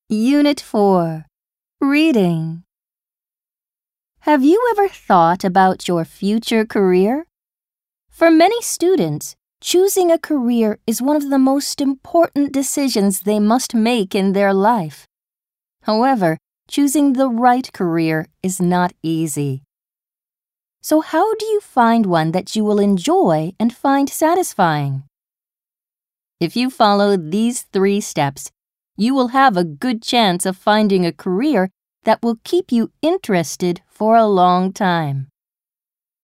Unit 4. Reading. Have you ever thought about your future career? For many students, choosing a career is one of the most important decisions they must make in their life. However, choosing the right career is not easy. So how do you find one that you will enjoy and find satisfying? If you follow these 3 steps, you will have a good chance of finding a career that will keep you interested for a long time.